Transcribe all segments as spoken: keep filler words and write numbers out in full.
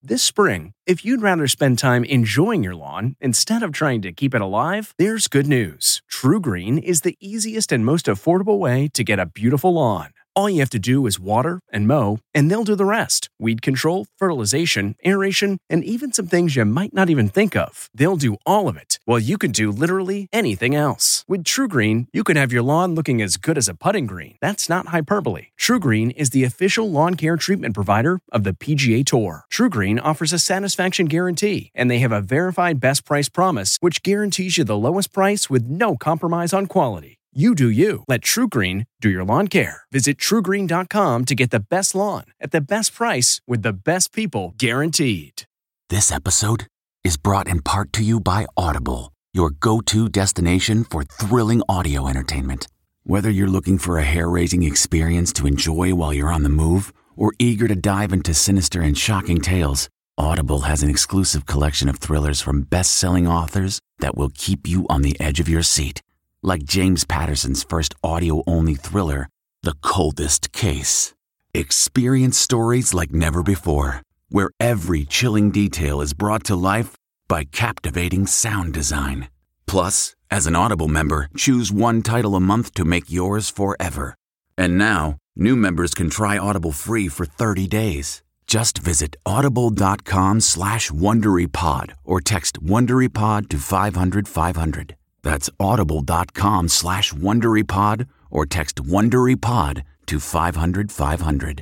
This spring, if you'd rather spend time enjoying your lawn instead of trying to keep it alive, there's good news. TruGreen is the easiest and most affordable way to get a beautiful lawn. All you have to do is water and mow, and they'll do the rest. Weed control, fertilization, aeration, and even some things you might not even think of. They'll do all of it, while you can do literally anything else. With TruGreen, you can have your lawn looking as good as a putting green. That's not hyperbole. TruGreen is the official lawn care treatment provider of the P G A Tour. TruGreen offers a satisfaction guarantee, and they have a verified best price promise, which guarantees you the lowest price with no compromise on quality. You do you. Let TruGreen do your lawn care. Visit True Green dot com to get the best lawn at the best price with the best people guaranteed. This episode is brought in part to you by Audible, your go-to destination for thrilling audio entertainment. Whether you're looking for a hair-raising experience to enjoy while you're on the move or eager to dive into sinister and shocking tales, Audible has an exclusive collection of thrillers from best-selling authors that will keep you on the edge of your seat. Like James Patterson's first audio-only thriller, The Coldest Case. Experience stories like never before, where every chilling detail is brought to life by captivating sound design. Plus, as an Audible member, choose one title a month to make yours forever. And now, new members can try Audible free for thirty days. Just visit audible.com slash WonderyPod or text WonderyPod to five hundred five hundred. That's audible.com slash WonderyPod or text WonderyPod to five hundred five hundred.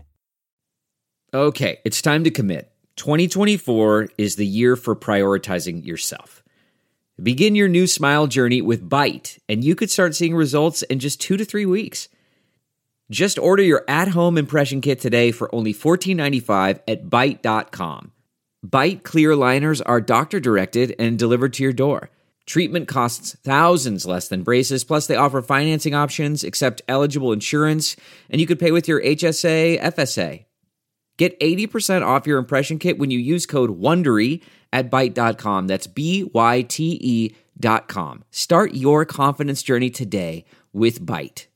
Okay, it's time to commit. twenty twenty-four is the year for prioritizing yourself. Begin your new smile journey with Byte, and you could start seeing results in just two to three weeks. Just order your at-home impression kit today for only fourteen ninety-five at byte dot com. Byte clear liners are doctor-directed and delivered to your door. Treatment costs thousands less than braces, plus they offer financing options, accept eligible insurance, and you could pay with your H S A, F S A. Get eighty percent off your impression kit when you use code WONDERY at byte dot com. That's B Y T E dot com. Start your confidence journey today with Byte.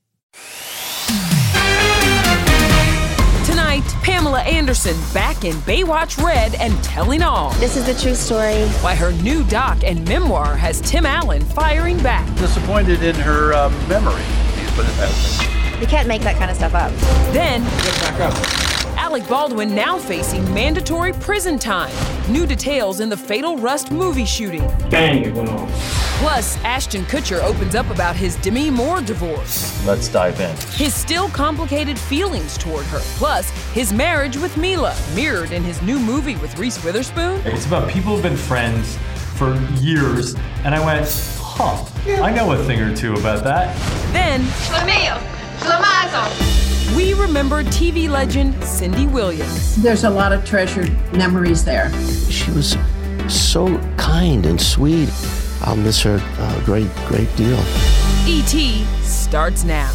Tonight, Pamela Anderson back in Baywatch Red and telling all. This is the true story. Why her new doc and memoir has Tim Allen firing back. Disappointed in her um, memory, please put it that way. You can't make that kind of stuff up. Then, get back up. Alec Baldwin now facing mandatory prison time. New details in the Fatal Rust movie shooting. Bang, it went off. Plus, Ashton Kutcher opens up about his Demi Moore divorce. Let's dive in. His still complicated feelings toward her. Plus, his marriage with Mila, mirrored in his new movie with Reese Witherspoon. It's about people who've been friends for years, and I went, huh, I know a thing or two about that. Then, we remember T V legend Cindy Williams. There's a lot of treasured memories there. She was so kind and sweet. I'll miss her a great, great deal. E T starts now.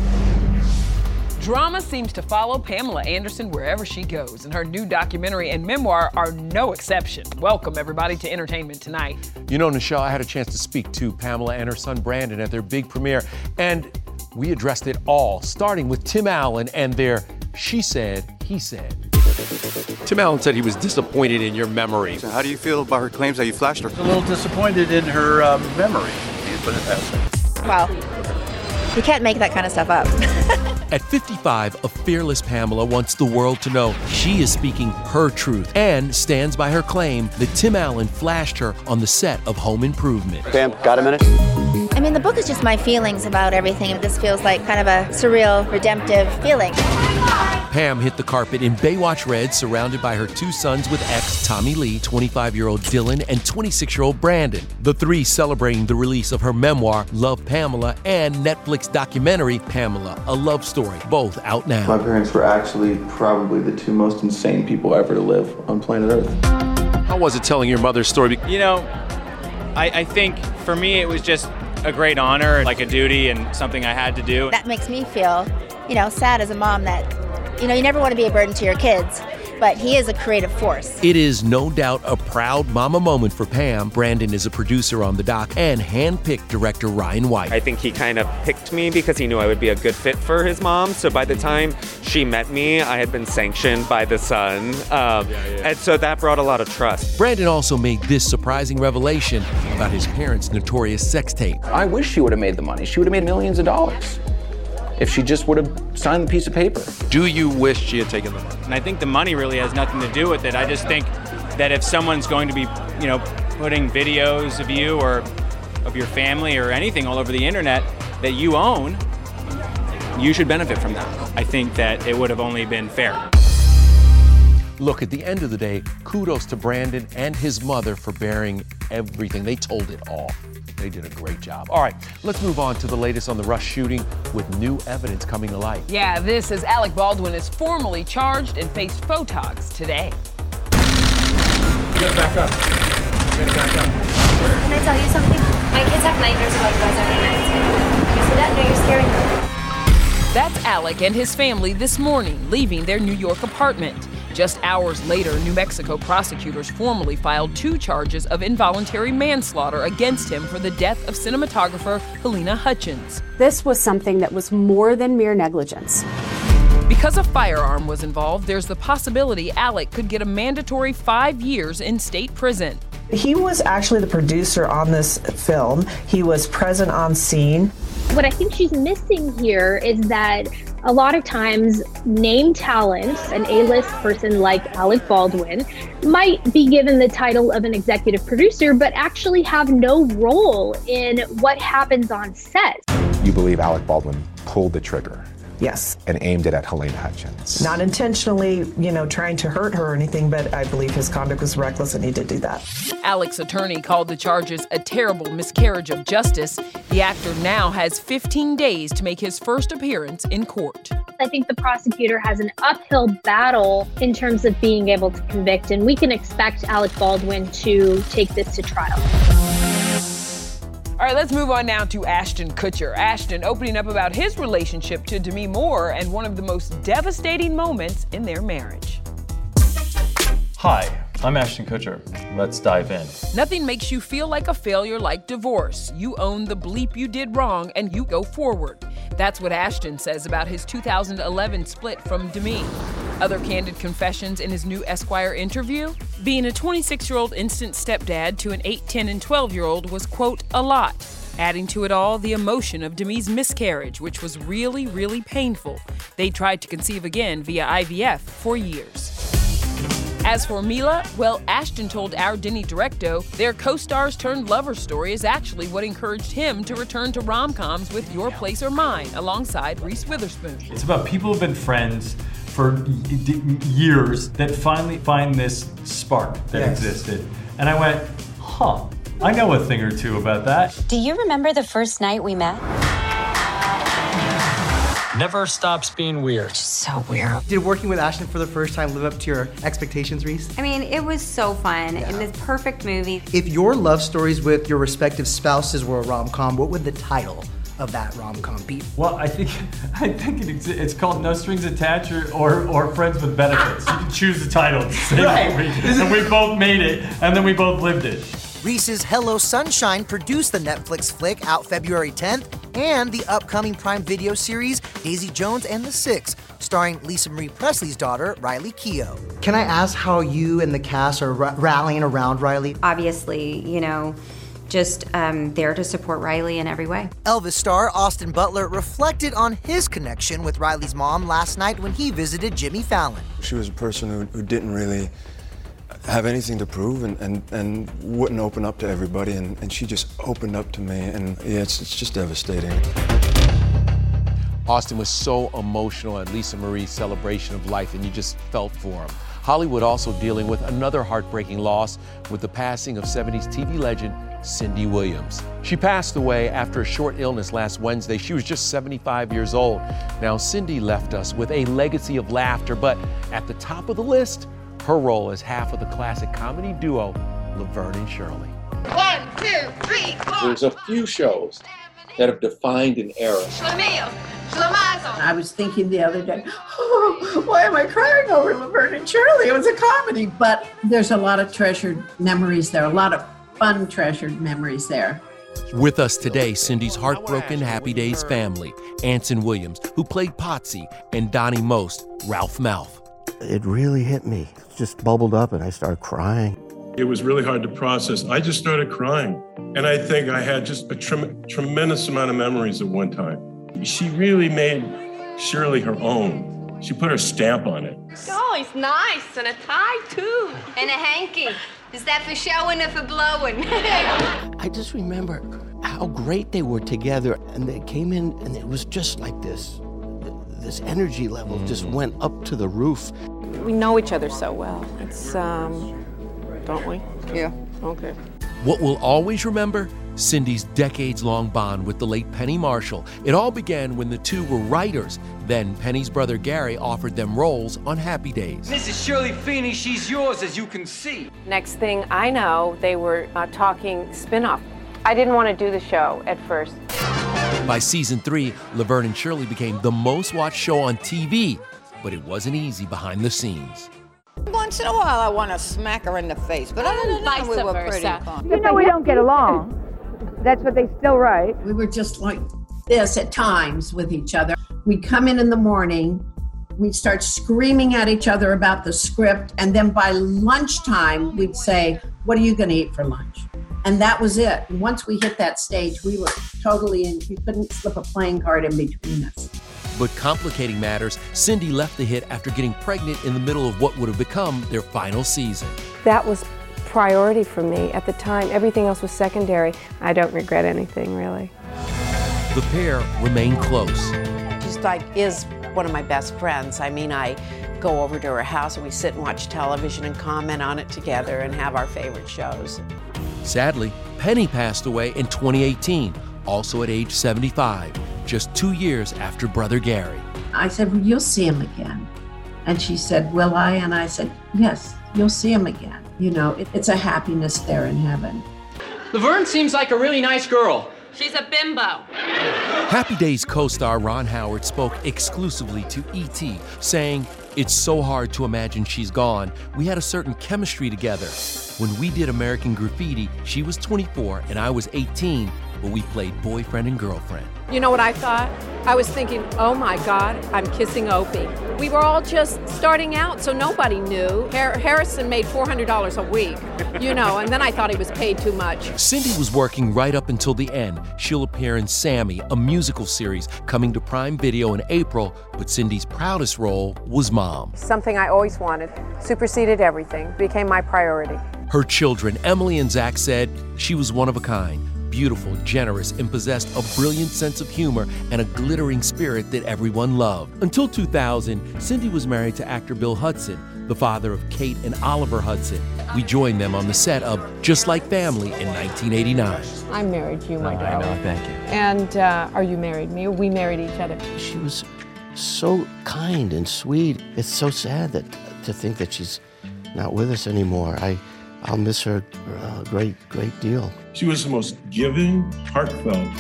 Drama seems to follow Pamela Anderson wherever she goes, and her new documentary and memoir are no exception. Welcome, everybody, to Entertainment Tonight. You know, Nichelle, I had a chance to speak to Pamela and her son Brandon at their big premiere, and we addressed it all, starting with Tim Allen and their she said, he said. Tim Allen said he was disappointed in your memory. So how do you feel about her claims that you flashed her? A little disappointed in her um, memory, please put it that way. Well, you can't make that kind of stuff up. At fifty-five, a fearless Pamela wants the world to know she is speaking her truth and stands by her claim that Tim Allen flashed her on the set of Home Improvement. Pam, got a minute? I mean, the book is just my feelings about everything, and this feels like kind of a surreal, redemptive feeling. Pam hit the carpet in Baywatch Red, surrounded by her two sons with ex Tommy Lee, twenty-five-year-old Dylan, and twenty-six-year-old Brandon. The three celebrating the release of her memoir, Love Pamela, and Netflix documentary, Pamela, A Love Story, both out now. My parents were actually probably the two most insane people ever to live on planet Earth. How was it telling your mother's story? You know, I, I think for me it was just a great honor, like a duty and something I had to do. That makes me feel, you know, sad as a mom that, you know, you never want to be a burden to your kids. but he is a creative force. It is no doubt a proud mama moment for Pam. Brandon is a producer on the doc and handpicked director Ryan White. I think he kind of picked me because he knew I would be a good fit for his mom. So by the time she met me, I had been sanctioned by the Sun. Um, yeah, yeah. And so that brought a lot of trust. Brandon also made this surprising revelation about his parents' notorious sex tape. I wish she would have made the money. She would have made millions of dollars if she just would have signed the piece of paper. Do you wish she had taken the money? And I think the money really has nothing to do with it. I just think that if someone's going to be, you know, putting videos of you or of your family or anything all over the internet that you own, you should benefit from that. I think that it would have only been fair. Look, at the end of the day, kudos to Brandon and his mother for bearing everything. They told it all. They did a great job. All right, let's move on to the latest on the Rush shooting with new evidence coming to light. Yeah, this is Alec Baldwin is formally charged and faced photogs today. You gotta back up. You gotta back up. Can I tell you something? My kids have nightmares about you guys every night. You see that? No, you're scaring them. That's Alec and his family this morning, leaving their New York apartment. Just hours later, New Mexico prosecutors formally filed two charges of involuntary manslaughter against him for the death of cinematographer Halyna Hutchins. This was something that was more than mere negligence. Because a firearm was involved, there's the possibility Alec could get a mandatory five years in state prison. He was actually the producer on this film. He was present on scene. What I think she's missing here is that a lot of times name talent, an A-list person like Alec Baldwin, might be given the title of an executive producer, but actually have no role in what happens on set. You believe Alec Baldwin pulled the trigger? Yes. And aimed it at Halyna Hutchins? Not intentionally, you know, trying to hurt her or anything, but I believe his conduct was reckless and he did do that. Alec's attorney called the charges a terrible miscarriage of justice. The actor now has fifteen days to make his first appearance in court. I think the prosecutor has an uphill battle in terms of being able to convict, and we can expect Alec Baldwin to take this to trial. All right, let's move on now to Ashton Kutcher. Ashton opening up about his relationship to Demi Moore and one of the most devastating moments in their marriage. Hi, I'm Ashton Kutcher. Let's dive in. Nothing makes you feel like a failure like divorce. You own the bleep you did wrong and you go forward. That's what Ashton says about his two thousand eleven split from Demi. Other candid confessions in his new Esquire interview? Being a twenty-six-year-old instant stepdad to an eight, ten, and twelve-year-old was, quote, a lot. Adding to it all, the emotion of Demi's miscarriage, which was really, really painful. They tried to conceive again via I V F for years. As for Mila, well, Ashton told Our Denny Directo their co-stars turned lover story is actually what encouraged him to return to rom-coms with Your Place or Mine alongside Reese Witherspoon. It's about people who've been friends for years that finally find this spark that yes. existed. And I went, huh, I know a thing or two about that. Do you remember the first night we met? Never stops being weird. Just so weird. Did working with Ashton for the first time live up to your expectations, Reese? I mean, it was so fun. Yeah. In this perfect movie. If your love stories with your respective spouses were a rom-com, what would the title of that rom-com be? Well, I think I think it exi- it's called No Strings Attached or, or, or Friends with Benefits. You can choose the title. It's the same right. movie. And we both made it, and then we both lived it. Reese's Hello Sunshine produced the Netflix flick out February tenth, and the upcoming Prime Video series Daisy Jones and the Six, starring Lisa Marie Presley's daughter, Riley Keough. Can I ask how you and the cast are r- rallying around Riley? Obviously, you know, just um, there to support Riley in every way. Elvis star Austin Butler reflected on his connection with Riley's mom last night when he visited Jimmy Fallon. She was a person who, who didn't really have anything to prove and, and, and wouldn't open up to everybody, and, and she just opened up to me, and yeah, it's, it's just devastating. Austin was so emotional at Lisa Marie's celebration of life, and you just felt for him. Hollywood also dealing with another heartbreaking loss with the passing of seventies T V legend Cindy Williams. She passed away after a short illness last Wednesday. She was just seventy-five years old. Now, Cindy left us with a legacy of laughter, but at the top of the list, her role as half of the classic comedy duo, Laverne and Shirley. One, two, three, four. There's a few shows that have defined an era. I was thinking the other day, oh, why am I crying over Laverne and Shirley? It was a comedy, but there's a lot of treasured memories there, a lot of fun treasured memories there. With us today, Cindy's heartbroken Happy Days family, Anson Williams, who played Potsy, and Donnie Most, Ralph Malph. It really hit me. It just bubbled up and I started crying. It was really hard to process. I just started crying. And I think I had just a trem- tremendous amount of memories at one time. She really made Shirley her own. She put her stamp on it. Oh, it's nice. And a tie, too. And a hanky. Is that for showing or for blowing? I just remember how great they were together. And they came in and it was just like this. This energy level just went up to the roof. We know each other so well. It's, um, don't we? Yeah, okay. What we'll always remember? Cindy's decades-long bond with the late Penny Marshall. It all began when the two were writers. Then Penny's brother Gary offered them roles on Happy Days. Missus Shirley Feeney, she's yours, as you can see. Next thing I know, they were uh, talking spin-off. I didn't want to do the show at first. By season three, Laverne and Shirley became the most-watched show on T V, but it wasn't easy behind the scenes. Once in a while, I want to smack her in the face, but other than that, we were pretty calm. You know we don't get along. That's what they still write. We were just like this at times with each other. We'd come in in the morning, we'd start screaming at each other about the script, and then by lunchtime, we'd say, what are you going to eat for lunch? And that was it. And once we hit that stage, we were totally in, you couldn't slip a playing card in between us. But complicating matters, Cindy left the hit after getting pregnant in the middle of what would have become their final season. That was priority for me at the time. Everything else was secondary. I don't regret anything, really. The pair remain close. She's like, is one of my best friends. I mean, I go over to her house and we sit and watch television and comment on it together and have our favorite shows. Sadly, Penny passed away in twenty eighteen, also at age seventy-five, just two years after brother Gary. I said, well, you'll see him again. And she said, will I? And I said, yes, you'll see him again. You know, it, it's a happiness there in heaven. Laverne seems like a really nice girl. She's a bimbo. Happy Days co-star Ron Howard spoke exclusively to E T, saying, it's so hard to imagine she's gone. We had a certain chemistry together. When we did American Graffiti, she was twenty-four and I was eighteen, but we played boyfriend and girlfriend. You know what I thought? I was thinking, oh my God, I'm kissing Opie. We were all just starting out, so nobody knew. Har- Harrison made four hundred dollars a week, you know, and then I thought he was paid too much. Cindy was working right up until the end. She'll appear in Sammy, a musical series coming to Prime Video in April, but Cindy's proudest role was mom. Something I always wanted, superseded everything, became my priority. Her children, Emily and Zach, said she was one of a kind. Beautiful, generous, and possessed a brilliant sense of humor and a glittering spirit that everyone loved. Until two thousand, Cindy was married to actor Bill Hudson, the father of Kate and Oliver Hudson. We joined them on the set of Just Like Family in nineteen eighty-nine. I married you, my Oh, darling. I know, thank you. And uh, are you married me? We married each other. She was so kind and sweet. It's so sad that to think that she's not with us anymore. I, I'll miss her a great, great deal. She was the most giving, heartfelt,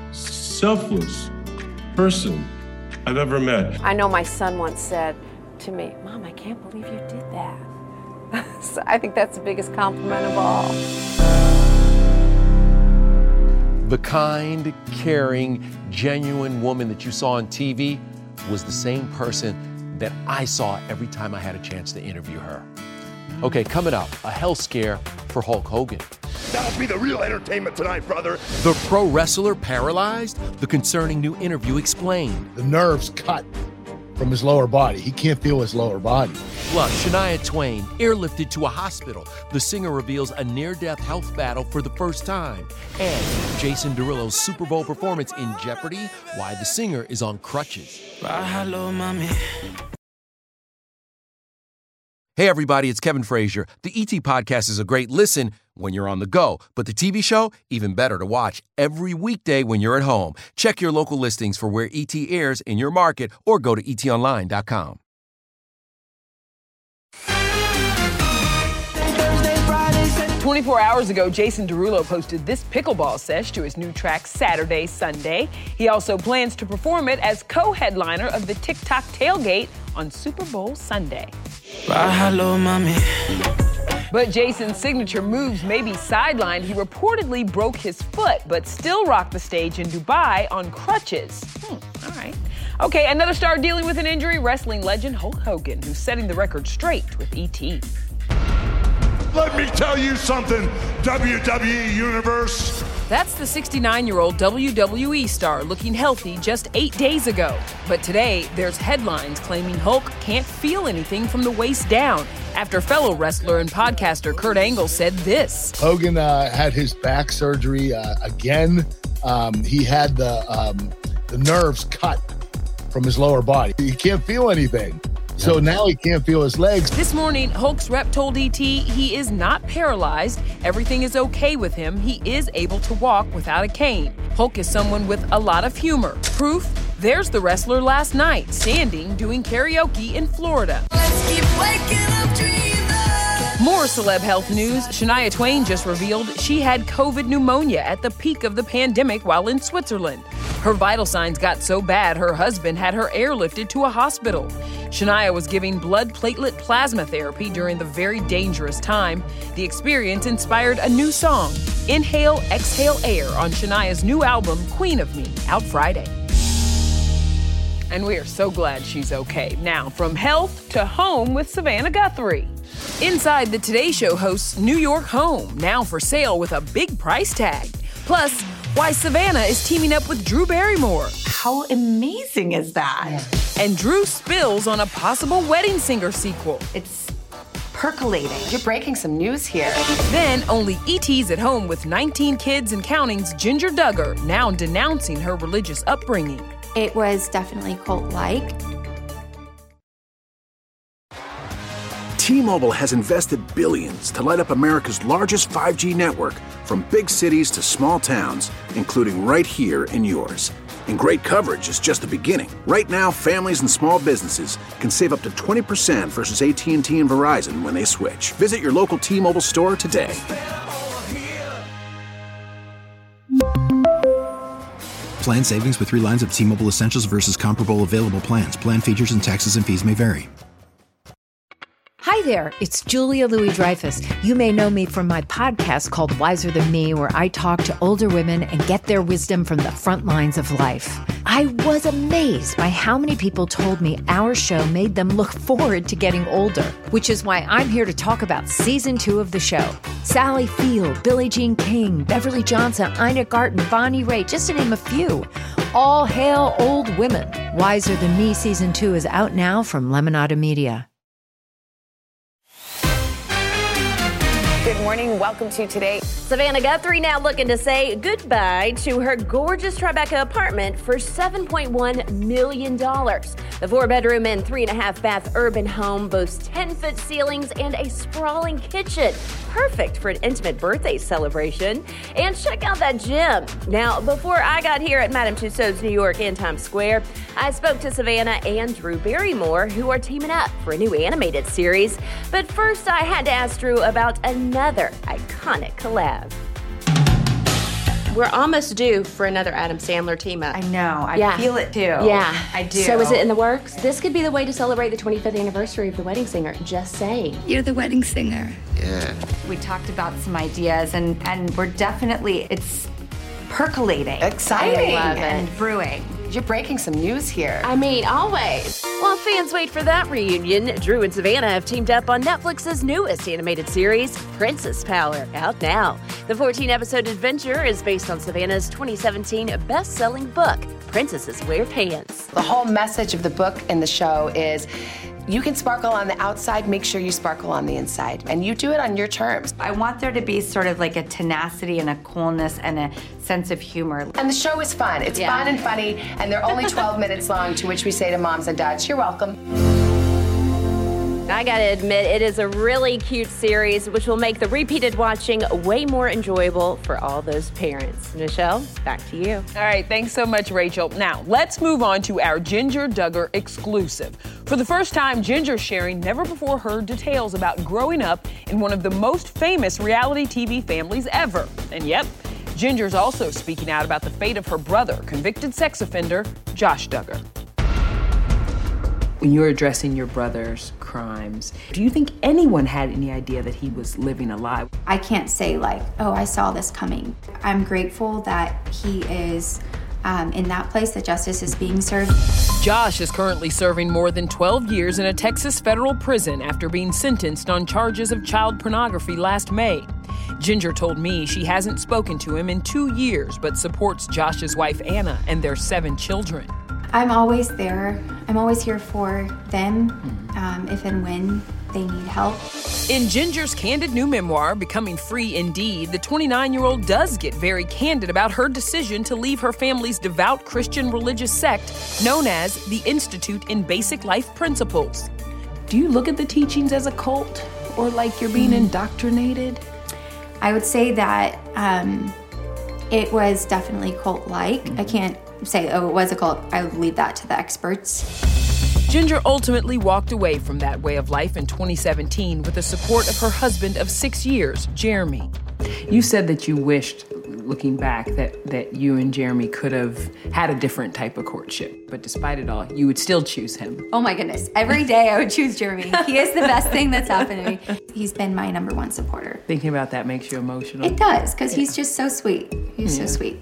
selfless person I've ever met. I know my son once said to me, Mom, I can't believe you did that. So I think that's the biggest compliment of all. The kind, caring, genuine woman that you saw on T V was the same person that I saw every time I had a chance to interview her. Okay, coming up, a health scare for Hulk Hogan. That'll be the real entertainment tonight, brother. The pro wrestler paralyzed? The concerning new interview explained. The nerves cut from his lower body. He can't feel his lower body. Plus, Shania Twain airlifted to a hospital. The singer reveals a near-death health battle for the first time. And Jason Derulo's Super Bowl performance in jeopardy, why the singer is on crutches. Bye, hello, mommy. Hey everybody, it's Kevin Frazier. The E T Podcast is a great listen when you're on the go, but the T V show, even better to watch every weekday when you're at home. Check your local listings for where E T airs in your market or go to E T online dot com. Thursday, Friday, Saturday. twenty-four hours ago, Jason Derulo posted this pickleball sesh to his new track Saturday, Sunday. He also plans to perform it as co-headliner of the TikTok Tailgate on Super Bowl Sunday. Bye, hello, mommy. But Jason's signature moves may be sidelined. He reportedly broke his foot, but still rocked the stage in Dubai on crutches. Hmm, all right. Okay, another star dealing with an injury, wrestling legend Hulk Hogan, who's setting the record straight with E T. Let me tell you something, W W E Universe. That's the sixty-nine-year-old W W E star looking healthy just eight days ago. But today, there's headlines claiming Hulk can't feel anything from the waist down after fellow wrestler and podcaster Kurt Angle said this. Hogan uh, had his back surgery uh, again. Um, he had the um, the nerves cut from his lower body. He can't feel anything. So now he can't feel his legs. This morning, Hulk's rep told E T he is not paralyzed. Everything is okay with him. He is able to walk without a cane. Hulk is someone with a lot of humor. Proof? There's the wrestler last night, standing, doing karaoke in Florida. Let's keep waking up dreaming. More celeb health news. Shania Twain just revealed she had COVID pneumonia at the peak of the pandemic while in Switzerland. Her vital signs got so bad, her husband had her airlifted to a hospital. Shania was giving blood platelet plasma therapy during the very dangerous time. The experience inspired a new song, Inhale, Exhale Air, on Shania's new album, Queen of Me, out Friday. And we are so glad she's okay. Now, from health to home with Savannah Guthrie. Inside the Today Show host's New York home, now for sale with a big price tag. Plus, why Savannah is teaming up with Drew Barrymore. How amazing is that? Yeah. And Drew spills on a possible Wedding Singer sequel. It's percolating. You're breaking some news here. Then only E T's at home with nineteen kids and counting's Ginger Duggar, now denouncing her religious upbringing. It was definitely cult-like. T-Mobile has invested billions to light up America's largest five G network, from big cities to small towns, including right here in yours. And great coverage is just the beginning. Right now, families and small businesses can save up to twenty percent versus A T and T and Verizon when they switch. Visit your local T-Mobile store today. Plan savings with three lines of T-Mobile Essentials versus comparable available plans. Plan features and taxes and fees may vary. Hi there, it's Julia Louis-Dreyfus. You may know me from my podcast called Wiser Than Me, where I talk to older women and get their wisdom from the front lines of life. I was amazed by how many people told me our show made them look forward to getting older, which is why I'm here to talk about season two of the show. Sally Field, Billie Jean King, Beverly Johnson, Ina Garten, Bonnie Raitt, just to name a few. All hail old women. Wiser Than Me season two is out now from Lemonada Media. Good morning. Welcome to Today. Savannah Guthrie now looking to say goodbye to her gorgeous Tribeca apartment for seven point one million dollars. The four-bedroom and three-and-a-half-bath urban home boasts ten-foot ceilings and a sprawling kitchen. Perfect for an intimate birthday celebration. And check out that gym. Now, before I got here at Madame Tussauds New York in Times Square, I spoke to Savannah and Drew Barrymore, who are teaming up for a new animated series. But first, I had to ask Drew about another iconic collab. We're almost due for another Adam Sandler team up. I know. I yeah. feel it too. Yeah. I do. So is it in the works? This could be the way to celebrate the twenty-fifth anniversary of The Wedding Singer. Just saying. You're the wedding singer. Yeah. We talked about some ideas and, and we're definitely, it's percolating. Exciting. I love it. And brewing. You're breaking some news here. I mean, always. While fans wait for that reunion, Drew and Savannah have teamed up on Netflix's newest animated series, Princess Power, out now. The fourteen-episode adventure is based on Savannah's twenty seventeen best-selling book, Princesses Wear Pants. The whole message of the book and the show is you can sparkle on the outside, make sure you sparkle on the inside. And you do it on your terms. I want there to be sort of like a tenacity and a coolness and a sense of humor. And the show is fun. It's yeah. fun and funny, and they're only twelve minutes long, to which we say to moms and dads, you're welcome. I gotta admit, it is a really cute series, which will make the repeated watching way more enjoyable for all those parents. Michelle, back to you. All right, thanks so much, Rachel. Now, let's move on to our Ginger Duggar exclusive. For the first time, Ginger's sharing never-before-heard details about growing up in one of the most famous reality T V families ever. And yep, Ginger's also speaking out about the fate of her brother, convicted sex offender Josh Duggar. When you were addressing your brother's crimes, do you think anyone had any idea that he was living a lie? I can't say like, oh, I saw this coming. I'm grateful that he is um, in that place, that justice is being served. Josh is currently serving more than twelve years in a Texas federal prison after being sentenced on charges of child pornography last May. Ginger told me she hasn't spoken to him in two years, but supports Josh's wife, Anna, and their seven children. I'm always there. I'm always here for them um, if and when they need help. In Ginger's candid new memoir, Becoming Free Indeed, the twenty-nine-year-old does get very candid about her decision to leave her family's devout Christian religious sect known as the Institute in Basic Life Principles. Do you look at the teachings as a cult or like you're being mm-hmm. indoctrinated? I would say that um, it was definitely cult-like. Mm-hmm. I can't say, oh, it was a cult. I would leave that to the experts. Ginger ultimately walked away from that way of life in twenty seventeen with the support of her husband of six years, Jeremy. You said that you wished, looking back, that, that you and Jeremy could have had a different type of courtship. But despite it all, you would still choose him. Oh my goodness. Every day I would choose Jeremy. He is the best thing that's happened to me. He's been my number one supporter. Thinking about that makes you emotional? It does, because yeah. he's just so sweet. He's yeah. so sweet.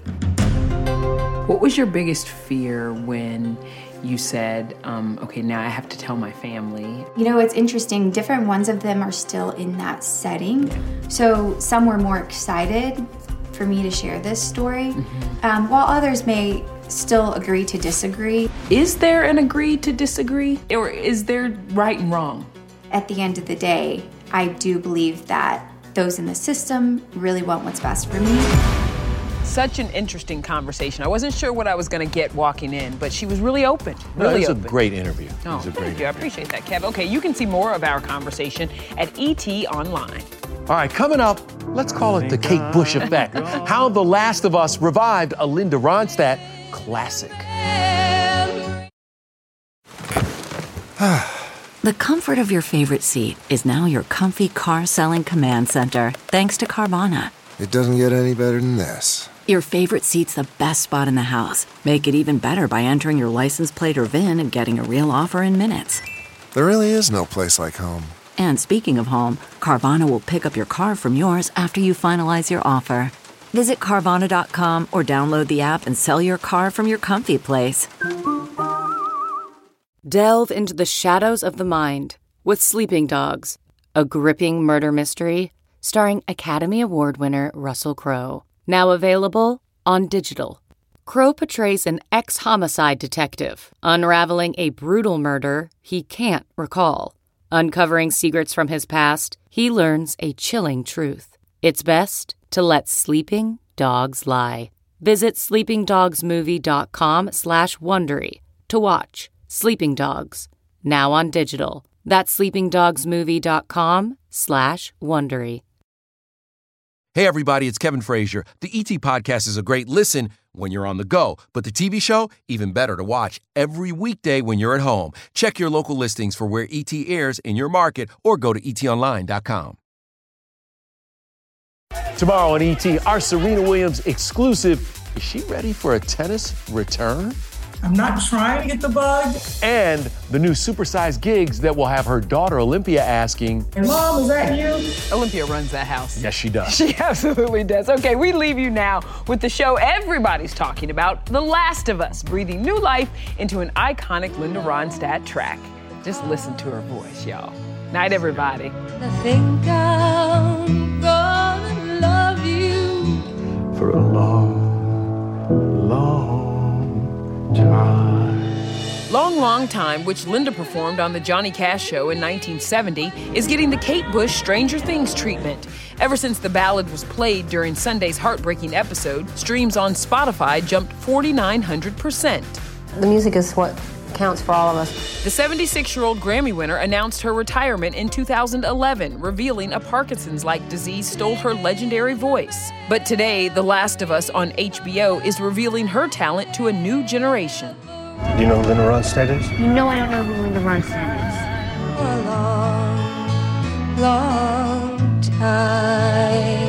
What was your biggest fear when you said, um, okay, now I have to tell my family? You know, it's interesting. Different ones of them are still in that setting. So some were more excited for me to share this story, mm-hmm. um, while others may still agree to disagree. Is there an agree to disagree? Or is there right and wrong? At the end of the day, I do believe that those in the system really want what's best for me. Such an interesting conversation. I wasn't sure what I was going to get walking in, but she was really open. Really no, it was open. a great interview. Oh, it was a thank great you. interview. I appreciate that, Kev. Okay, you can see more of our conversation at E T Online. All right, coming up, let's call it the Kate Bush effect. How The Last of Us revived a Linda Ronstadt classic. The comfort of your favorite seat is now your comfy car selling command center, thanks to Carvana. It doesn't get any better than this. Your favorite seat's the best spot in the house. Make it even better by entering your license plate or V I N and getting a real offer in minutes. There really is no place like home. And speaking of home, Carvana will pick up your car from yours after you finalize your offer. Visit Carvana dot com or download the app and sell your car from your comfy place. Delve into the shadows of the mind with Sleeping Dogs, a gripping murder mystery starring Academy Award winner Russell Crowe. Now available on digital. Crowe portrays an ex-homicide detective unraveling a brutal murder he can't recall. Uncovering secrets from his past, he learns a chilling truth. It's best to let sleeping dogs lie. Visit sleepingdogsmovie.com slash Wondery to watch Sleeping Dogs, now on digital. That's sleepingdogsmovie.com slash Wondery. Hey everybody, it's Kevin Frazier. The E T Podcast is a great listen when you're on the go, but the T V show, even better to watch every weekday when you're at home. Check your local listings for where E T airs in your market or go to E T online dot com. Tomorrow on E T, our Serena Williams exclusive. Is she ready for a tennis return? I'm not trying to get the bug. And the new supersized gigs that will have her daughter Olympia asking, hey, Mom, is that you? Olympia runs that house. Yes, she does. She absolutely does. Okay, we leave you now with the show everybody's talking about, The Last of Us, breathing new life into an iconic Linda Ronstadt track. Just listen to her voice, y'all. Night, everybody. I think I'm gonna love you for a long, long time. Long, Long Time, which Linda performed on the Johnny Cash Show in nineteen seventy, is getting the Kate Bush Stranger Things treatment. Ever since the ballad was played during Sunday's heartbreaking episode, streams on Spotify jumped four thousand nine hundred percent. The music is what counts for all of us. The seventy-six-year-old Grammy winner announced her retirement in two thousand eleven, revealing a Parkinson's-like disease stole her legendary voice. But today, The Last of Us on H B O is revealing her talent to a new generation. Do you know who Linda Ronstadt is? You know I don't know who Linda Ronstadt is. A long, long time.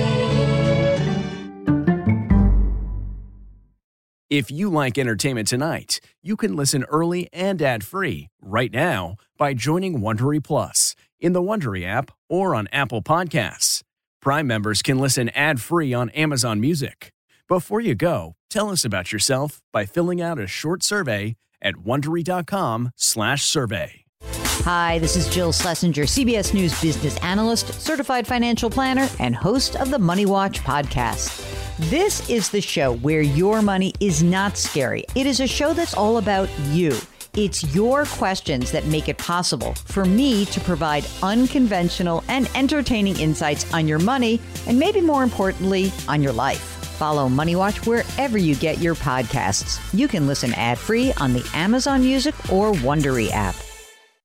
If you like Entertainment Tonight, you can listen early and ad-free right now by joining Wondery Plus in the Wondery app or on Apple Podcasts. Prime members can listen ad-free on Amazon Music. Before you go, tell us about yourself by filling out a short survey at Wondery.com slash survey. Hi, this is Jill Schlesinger, C B S News business analyst, certified financial planner, and host of the Money Watch podcast. This is the show where your money is not scary. It is a show that's all about you. It's your questions that make it possible for me to provide unconventional and entertaining insights on your money, and maybe more importantly, on your life. Follow Money Watch wherever you get your podcasts. You can listen ad-free on the Amazon Music or Wondery app.